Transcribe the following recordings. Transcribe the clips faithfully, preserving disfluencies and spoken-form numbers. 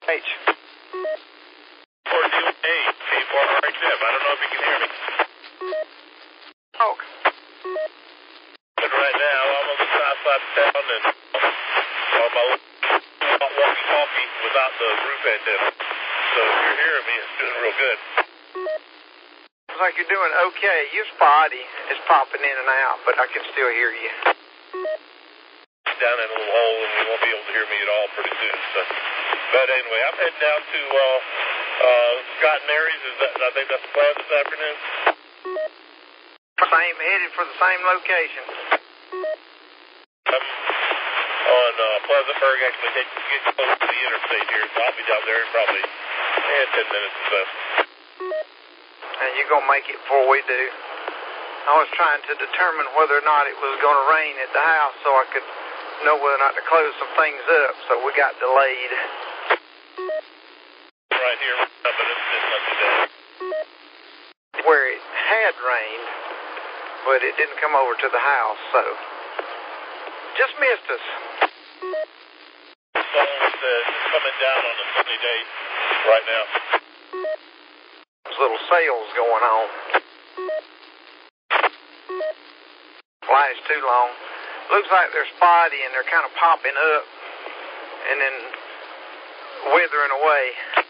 H. four D eight, K four R H F. I don't know if you can hear me. Oh. But right now, I'm on the south side of town and on my walkie-talkie without the roof antenna. So if you're hearing me, it's doing real good. Looks like you're doing okay. Your spotty is popping in and out, but I can still hear you. Down in a little hole, and you won't be able to hear me at all pretty soon. So, but anyway, I'm heading down to uh, uh, Scott and Mary's. Is that? I think that's the plan this afternoon. Same, headed for the same location. I'm on uh, Pleasantburg, actually getting get close to the interstate here, so I'll be down there in probably eh, ten minutes or so. And you're going to make it before we do. I was trying to determine whether or not it was going to rain at the house so I could know whether or not to close some things up, so we got delayed. Right here, but it's just not today. Where it had rained, but it didn't come over to the house, so just missed us. Someone said it's coming down on a sunny day right now. There's little sails going on. Flash too long. Looks like they're spotty and they're kind of popping up and then withering away.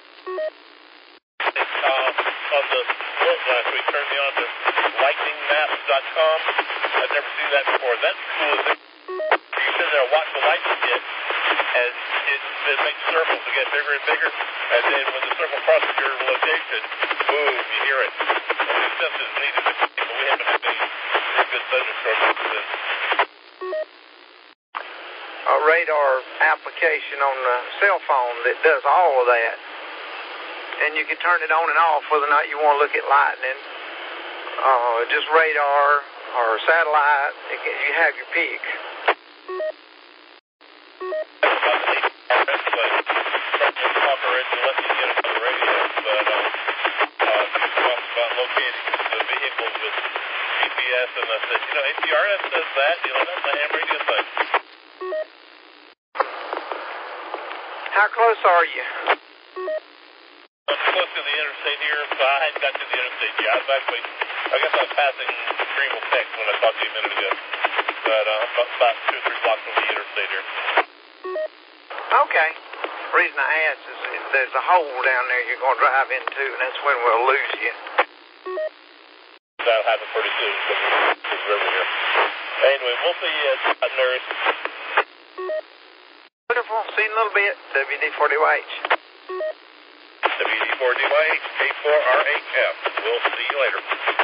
Uh, on the boat last week, turned me on to lightning maps dot com. I've never seen that before. That's cool. You sit there and watch the lightning hit, and it, it makes circles to get bigger and bigger, and then when the circle crosses your location, boom, you hear it. And it's just as neat as it can be, but we haven't had any real good thunderstorms since then. A radar application on the cell phone that does all of that. And you can turn it on and off whether or not you want to look at lightning, uh, just radar or satellite. You have your pick. And I said, you know, A P R S does that, you know, that's a ham radio thing. How close are you? I'm close to the interstate here, so I hadn't got to the interstate yet. I was actually, I guess I was passing Greenville, Texas when I talked to you a minute ago. But uh, about, about two or three blocks from the interstate here. Okay. The reason I asked is if there's a hole down there you're going to drive into, and that's when we'll lose you. That'll happen pretty soon from the river here. Anyway, we'll see you at Scott and Mary's. Wonderful. See you in a little bit. W D four D Y H. W D four D Y H, K four R H F. We'll see you later.